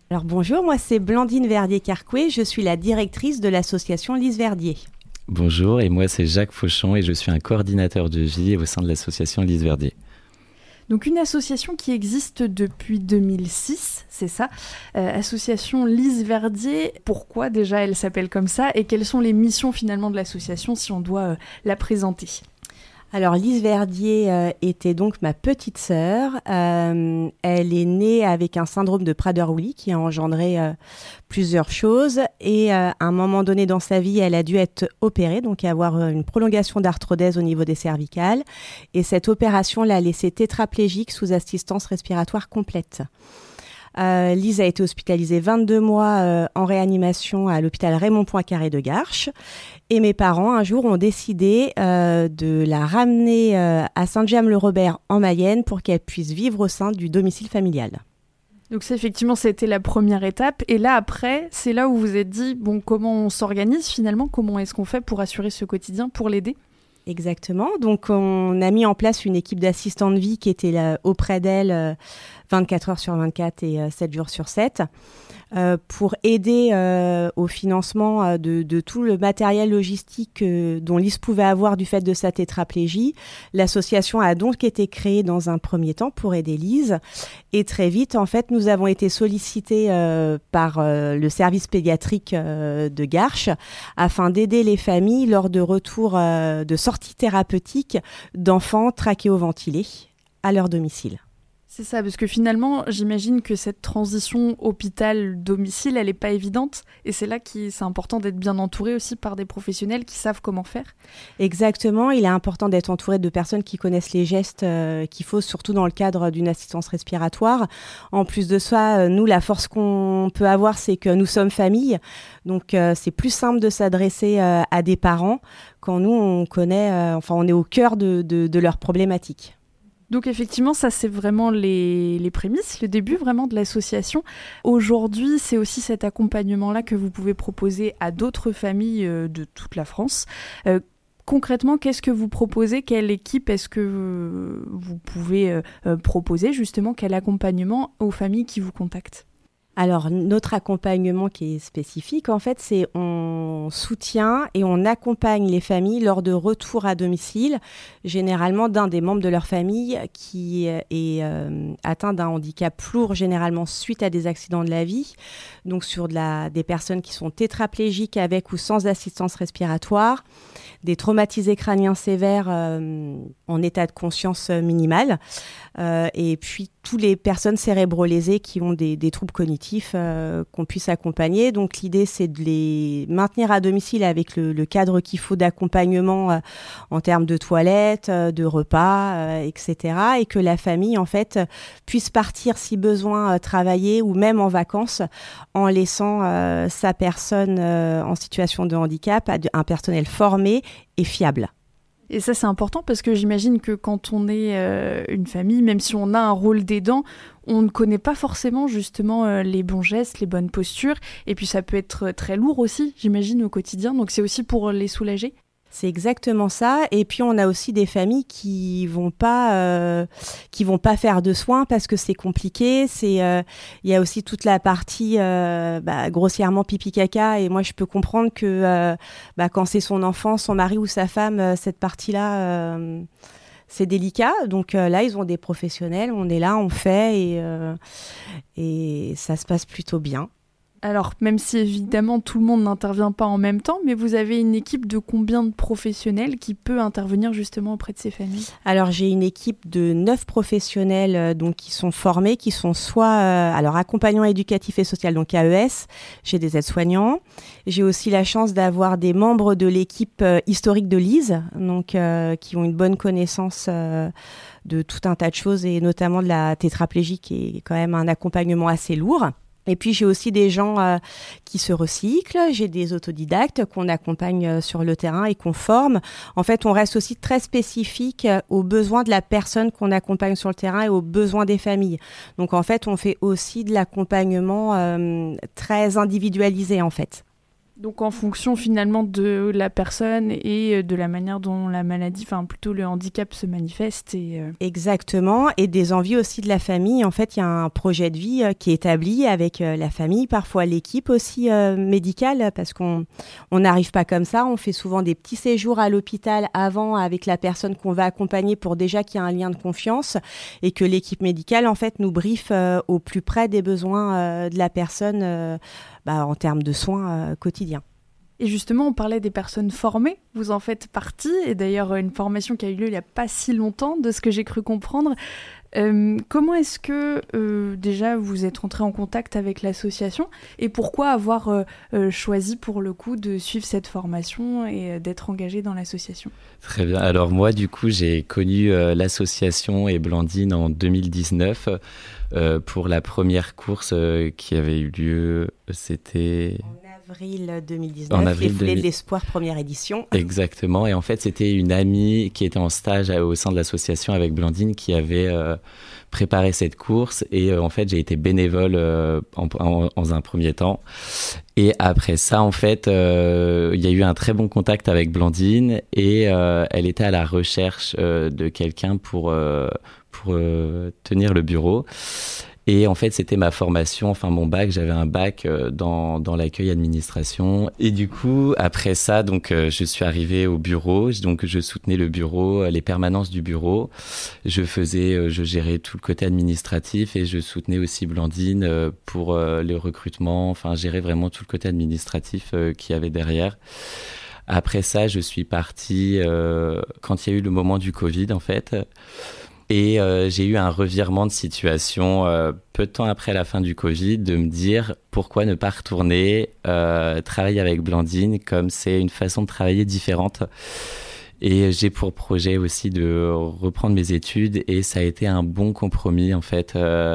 Alors bonjour, moi c'est Blandine Verdier-Carcouet, je suis la directrice de l'association Lise Verdier. Bonjour, et moi c'est Jacques Fauchon et je suis un coordinateur de vie au sein de l'association Lise Verdier. Donc une association qui existe depuis 2006, c'est ça, association Lise Verdier. Pourquoi déjà elle s'appelle comme ça et quelles sont les missions finalement de l'association si on doit la présenter ? Alors Lise Verdier était donc ma petite sœur. Elle est née avec un syndrome de Prader-Willi qui a engendré plusieurs choses. Et à un moment donné dans sa vie, elle a dû être opérée, donc avoir une prolongation d'arthrodèse au niveau des cervicales. Et cette opération l'a laissée tétraplégique sous assistance respiratoire complète. Lise a été hospitalisée 22 mois en réanimation à l'hôpital Raymond Poincaré de Garches. Et mes parents, un jour, ont décidé de la ramener à Saint-James-le-Robert en Mayenne pour qu'elle puisse vivre au sein du domicile familial. Donc ça, effectivement, c'était la première étape. Et là, après, c'est là où vous vous êtes dit, bon, comment on s'organise finalement ? Comment est-ce qu'on fait pour assurer ce quotidien, pour l'aider ? Exactement. Donc, on a mis en place une équipe d'assistants de vie qui était là, auprès d'elle 24 heures sur 24 et 7 jours sur 7 pour aider au financement de tout le matériel logistique dont Lise pouvait avoir du fait de sa tétraplégie. L'association a donc été créée dans un premier temps pour aider Lise. Et très vite, en fait, nous avons été sollicités par le service pédiatrique de Garches afin d'aider les familles lors de retours de sorties thérapeutiques d'enfants trachéoventilés à leur domicile. C'est ça, parce que finalement, j'imagine que cette transition hôpital-domicile, elle n'est pas évidente. Et c'est là que c'est important d'être bien entouré aussi par des professionnels qui savent comment faire. Exactement, il est important d'être entouré de personnes qui connaissent les gestes qu'il faut, surtout dans le cadre d'une assistance respiratoire. En plus de ça, nous, la force qu'on peut avoir, c'est que nous sommes famille. Donc, c'est plus simple de s'adresser à des parents quand nous, on connaît, on est au cœur de leurs problématiques. Donc effectivement, ça c'est vraiment les prémices, le début vraiment de l'association. Aujourd'hui, c'est aussi cet accompagnement-là que vous pouvez proposer à d'autres familles de toute la France. Concrètement, qu'est-ce que vous proposez ? Quelle équipe est-ce que vous pouvez proposer justement ? Quel accompagnement aux familles qui vous contactent ? Alors, notre accompagnement qui est spécifique, en fait, c'est on soutient et on accompagne les familles lors de retour à domicile, généralement d'un des membres de leur famille qui est atteint d'un handicap lourd, généralement suite à des accidents de la vie, donc sur des personnes qui sont tétraplégiques avec ou sans assistance respiratoire, des traumatisés crâniens sévères en état de conscience minimale, et puis toutes les personnes cérébro-lésées qui ont des troubles cognitifs qu'on puisse accompagner. Donc l'idée, c'est de les maintenir à domicile avec le cadre qu'il faut d'accompagnement en termes de toilettes, de repas, etc. Et que la famille, en fait, puisse partir si besoin travailler ou même en vacances en laissant sa personne en situation de handicap à un personnel formé et fiable. Et ça, c'est important parce que j'imagine que quand on est une famille, même si on a un rôle d'aidant, on ne connaît pas forcément justement les bons gestes, les bonnes postures. Et puis ça peut être très lourd aussi, j'imagine, au quotidien. Donc c'est aussi pour les soulager. C'est exactement ça. Et puis, on a aussi des familles qui vont pas faire de soins parce que c'est compliqué. Il y a aussi toute la partie grossièrement pipi caca. Et moi, je peux comprendre que quand c'est son enfant, son mari ou sa femme, cette partie-là, c'est délicat. Donc là, ils ont des professionnels. On est là, on fait et ça se passe plutôt bien. Alors, même si évidemment tout le monde n'intervient pas en même temps, mais vous avez une équipe de combien de professionnels qui peut intervenir justement auprès de ces familles ? Alors, j'ai une équipe de 9 professionnels qui sont formés, qui sont soit accompagnants éducatifs et social, donc AES, j'ai des aides-soignants. J'ai aussi la chance d'avoir des membres de l'équipe historique de Lise, donc qui ont une bonne connaissance de tout un tas de choses et notamment de la tétraplégie qui est quand même un accompagnement assez lourd. Et puis, j'ai aussi des gens qui se recyclent, j'ai des autodidactes qu'on accompagne sur le terrain et qu'on forme. En fait, on reste aussi très spécifique aux besoins de la personne qu'on accompagne sur le terrain et aux besoins des familles. Donc, en fait, on fait aussi de l'accompagnement très individualisé, en fait. Donc en fonction finalement de la personne et de la manière dont la maladie, enfin plutôt le handicap se manifeste. Exactement, et des envies aussi de la famille. En fait, il y a un projet de vie qui est établi avec la famille, parfois l'équipe aussi médicale, parce qu'on n'arrive pas comme ça. On fait souvent des petits séjours à l'hôpital avant avec la personne qu'on va accompagner pour déjà qu'il y ait un lien de confiance et que l'équipe médicale en fait nous briefe au plus près des besoins de la personne en termes de soins quotidiens. Et justement, on parlait des personnes formées, vous en faites partie, et d'ailleurs une formation qui a eu lieu il n'y a pas si longtemps, de ce que j'ai cru comprendre. Comment est-ce que déjà vous êtes rentré en contact avec l'association et pourquoi avoir choisi pour le coup de suivre cette formation et d'être engagé dans l'association ? Très bien. Alors moi, du coup, j'ai connu l'association et Blandine en 2019 pour la première course qui avait eu lieu. C'était... En avril 2019, les Foulées de l'Espoir, première édition. Exactement. Et en fait, c'était une amie qui était en stage au sein de l'association avec Blandine qui avait préparé cette course. Et en fait, j'ai été bénévole en un premier temps. Et après ça, en fait, il y a eu un très bon contact avec Blandine et elle était à la recherche de quelqu'un pour tenir le bureau. Et en fait, c'était ma formation, enfin mon bac, j'avais un bac dans l'accueil administration. Et du coup, après ça, donc je suis arrivé au bureau, donc je soutenais le bureau, les permanences du bureau. Je gérais tout le côté administratif et je soutenais aussi Blandine pour le recrutement, enfin gérer vraiment tout le côté administratif qu'il y avait derrière. Après ça, je suis parti quand il y a eu le moment du Covid, en fait. Et j'ai eu un revirement de situation peu de temps après la fin du Covid, de me dire pourquoi ne pas retourner travailler avec Blandine, comme c'est une façon de travailler différente. Et j'ai pour projet aussi de reprendre mes études et ça a été un bon compromis en fait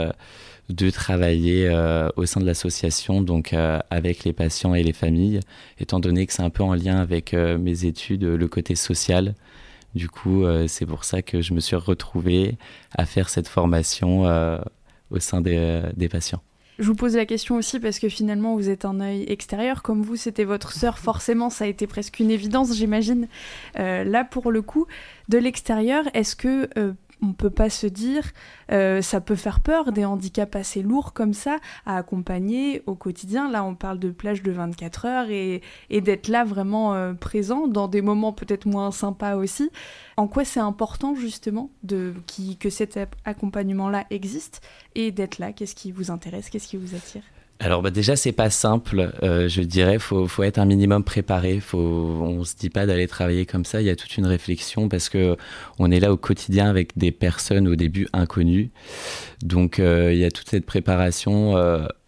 de travailler au sein de l'association, donc avec les patients et les familles, étant donné que c'est un peu en lien avec mes études, le côté social. Du coup, c'est pour ça que je me suis retrouvé à faire cette formation au sein des patients. Je vous pose la question aussi parce que finalement, vous êtes un œil extérieur. Comme vous, c'était votre sœur, forcément, ça a été presque une évidence, j'imagine. Là, pour le coup, de l'extérieur, est-ce que... on ne peut pas se dire, ça peut faire peur, des handicaps assez lourds comme ça, à accompagner au quotidien. Là, on parle de plage de 24 heures et d'être là vraiment présent dans des moments peut-être moins sympas aussi. En quoi c'est important justement que cet accompagnement-là existe et d'être là? Qu'est-ce qui vous intéresse? Qu'est-ce qui vous attire? Alors déjà c'est pas simple, je dirais faut être un minimum préparé, on se dit pas d'aller travailler comme ça, il y a toute une réflexion parce que on est là au quotidien avec des personnes au début inconnues, donc il y a toute cette préparation.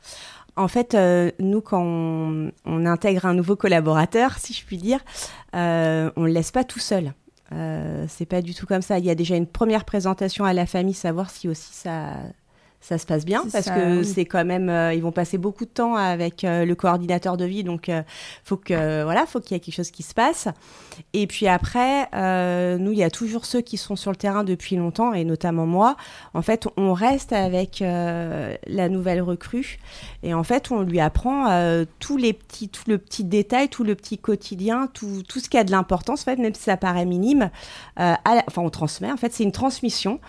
En fait, nous quand on intègre un nouveau collaborateur, si je puis dire, on le laisse pas tout seul. C'est pas du tout comme ça. Il y a déjà une première présentation à la famille, savoir si aussi ça se passe bien, parce que c'est quand même, ils vont passer beaucoup de temps avec le coordinateur de vie, donc faut qu'il y ait quelque chose qui se passe. Et puis après, nous, il y a toujours ceux qui sont sur le terrain depuis longtemps, et notamment moi. En fait, on reste avec la nouvelle recrue, et en fait, on lui apprend tout le petit détail, tout le petit quotidien, tout ce qui a de l'importance, en fait, même si ça paraît minime. On transmet, en fait, c'est une transmission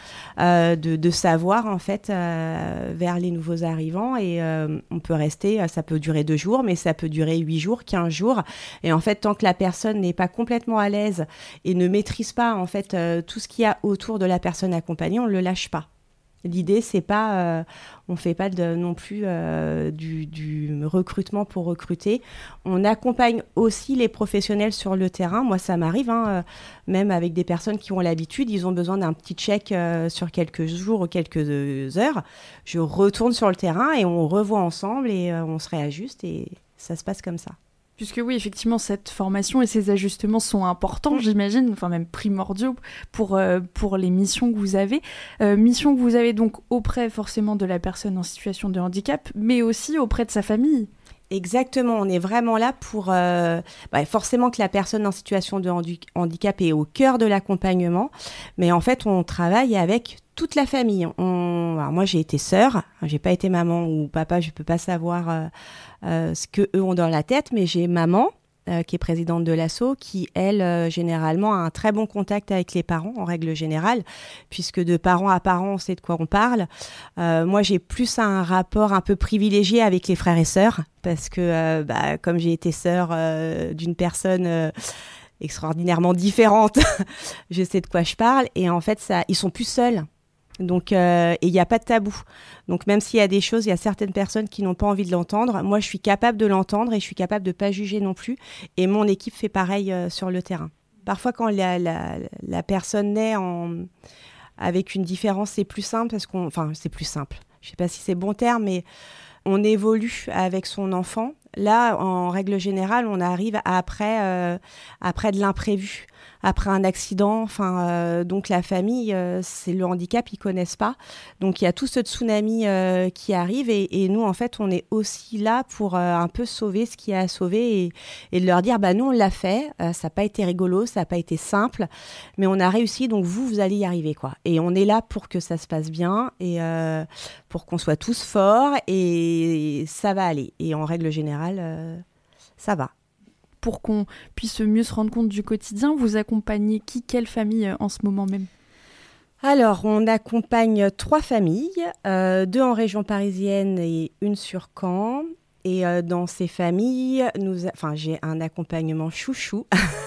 de savoir, en fait, vers les nouveaux arrivants, et on peut rester, ça peut durer 2 jours, mais ça peut durer 8 jours, 15 jours, et en fait tant que la personne n'est pas complètement à l'aise et ne maîtrise pas en fait tout ce qu'il y a autour de la personne accompagnée, on le lâche pas. L'idée, c'est pas, on fait pas non plus du recrutement pour recruter. On accompagne aussi les professionnels sur le terrain. Moi, ça m'arrive, même avec des personnes qui ont l'habitude, ils ont besoin d'un petit check sur quelques jours ou quelques heures. Je retourne sur le terrain et on revoit ensemble et on se réajuste et ça se passe comme ça. Puisque oui, effectivement, cette formation et ces ajustements sont importants, j'imagine, enfin même primordiaux pour les missions que vous avez. Missions que vous avez donc auprès forcément de la personne en situation de handicap, mais aussi auprès de sa famille. Exactement, on est vraiment là pour forcément que la personne en situation de handicap est au cœur de l'accompagnement, mais en fait on travaille avec toute la famille. Alors moi, j'ai été sœur, j'ai pas été maman ou papa, je peux pas savoir ce que eux ont dans la tête, mais j'ai maman qui est présidente de l'asso, qui, elle, généralement, a un très bon contact avec les parents, en règle générale, puisque de parent à parent, on sait de quoi on parle. Moi, j'ai plus un rapport un peu privilégié avec les frères et sœurs, parce que, comme j'ai été sœur d'une personne extraordinairement différente, je sais de quoi je parle, et en fait, ils sont plus seuls. Donc, et il n'y a pas de tabou. Donc, même s'il y a des choses, il y a certaines personnes qui n'ont pas envie de l'entendre. Moi, je suis capable de l'entendre et je suis capable de ne pas juger non plus. Et mon équipe fait pareil sur le terrain. Parfois, quand la personne naît avec une différence, c'est plus simple c'est plus simple. Je ne sais pas si c'est le bon terme, mais on évolue avec son enfant. Là, en règle générale, on arrive après de l'imprévu, après un accident. Donc la famille, c'est le handicap, ils connaissent pas. Donc il y a tout ce tsunami qui arrive et nous, en fait, on est aussi là pour un peu sauver ce qu'il y a à sauver et de leur dire, nous, on l'a fait. Ça n'a pas été rigolo, ça n'a pas été simple, mais on a réussi. Donc vous allez y arriver, quoi. Et on est là pour que ça se passe bien et pour qu'on soit tous forts et ça va aller. Et en règle générale, ça va. Pour qu'on puisse mieux se rendre compte du quotidien, vous accompagnez quelle famille en ce moment même ? Alors, on accompagne 3 familles, 2 en région parisienne et 1 sur Caen. Et dans ces familles, j'ai un accompagnement chouchou,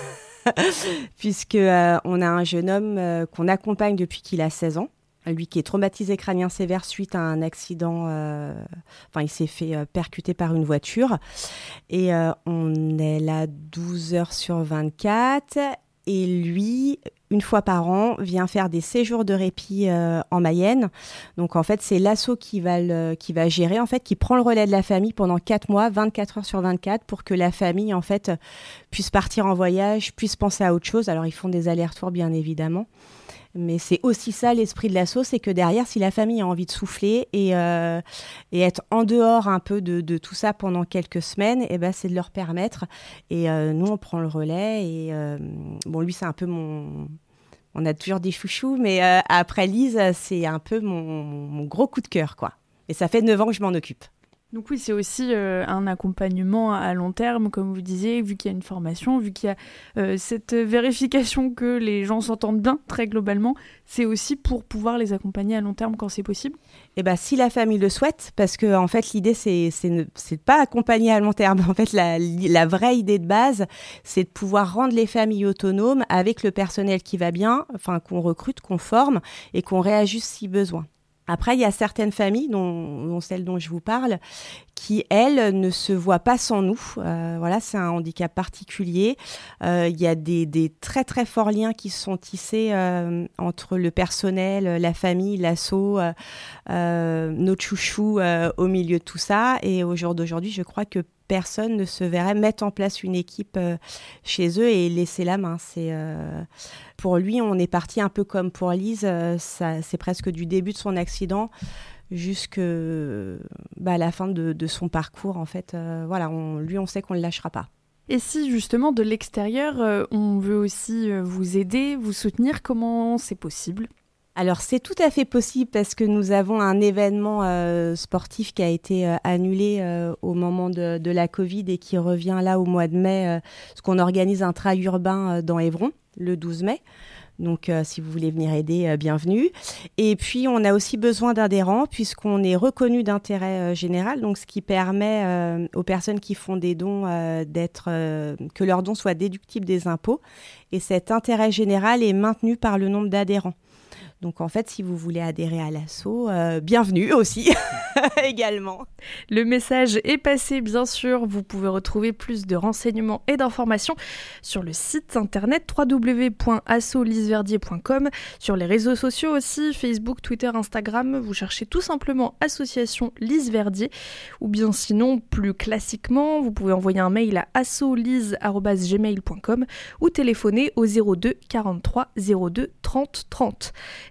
puisque on a un jeune homme qu'on accompagne depuis qu'il a 16 ans. Lui qui est traumatisé crânien sévère suite à un accident, il s'est fait percuter par une voiture. Et on est là 12 heures sur 24. Et lui, une fois par an, vient faire des séjours de répit en Mayenne. Donc en fait, c'est l'asso qui va gérer, en fait, qui prend le relais de la famille pendant 4 mois, 24 heures sur 24, pour que la famille, en fait, puisse partir en voyage, puisse penser à autre chose. Alors ils font des allers-retours, bien évidemment. Mais c'est aussi ça l'esprit de l'asso, c'est que derrière, si la famille a envie de souffler et être en dehors un peu de tout ça pendant quelques semaines, c'est de leur permettre. Et nous, on prend le relais. Et lui, c'est un peu on a toujours des chouchous, mais après Lise, c'est un peu mon gros coup de cœur, quoi. Et ça fait 9 ans que je m'en occupe. Donc oui, c'est aussi un accompagnement à long terme, comme vous disiez, vu qu'il y a une formation, vu qu'il y a cette vérification que les gens s'entendent bien, très globalement, c'est aussi pour pouvoir les accompagner à long terme quand c'est possible ? Si la famille le souhaite, parce que en fait, l'idée, c'est pas accompagner à long terme. En fait, la vraie idée de base, c'est de pouvoir rendre les familles autonomes avec le personnel qui va bien, qu'on recrute, qu'on forme et qu'on réajuste si besoin. Après, il y a certaines familles, dont celle dont je vous parle, qui, elles, ne se voient pas sans nous. C'est un handicap particulier. Il y a des très, très forts liens qui sont tissés entre le personnel, la famille, l'asso, notre chouchou au milieu de tout ça. Et au jour d'aujourd'hui, je crois que personne ne se verrait mettre en place une équipe chez eux et laisser la main. Pour lui, on est parti un peu comme pour Lise. C'est presque du début de son accident jusqu'à la fin de son parcours. En fait, on sait qu'on ne le lâchera pas. Et si justement de l'extérieur, on veut aussi vous aider, vous soutenir, comment c'est possible ? Alors, c'est tout à fait possible parce que nous avons un événement sportif qui a été annulé au moment de la Covid et qui revient là au mois de mai, parce qu'on organise un trail urbain dans Évron le 12 mai. Donc, si vous voulez venir aider, bienvenue. Et puis, on a aussi besoin d'adhérents puisqu'on est reconnu d'intérêt général, donc ce qui permet aux personnes qui font des dons que leurs dons soient déductibles des impôts. Et cet intérêt général est maintenu par le nombre d'adhérents. Donc, en fait, si vous voulez adhérer à l'asso, bienvenue aussi, également. Le message est passé, bien sûr. Vous pouvez retrouver plus de renseignements et d'informations sur le site internet www.assolisverdier.com, sur les réseaux sociaux aussi, Facebook, Twitter, Instagram. Vous cherchez tout simplement Association Lise Verdier. Ou bien sinon, plus classiquement, vous pouvez envoyer un mail à assolise@gmail.com ou téléphoner au 02 43 02 30 30.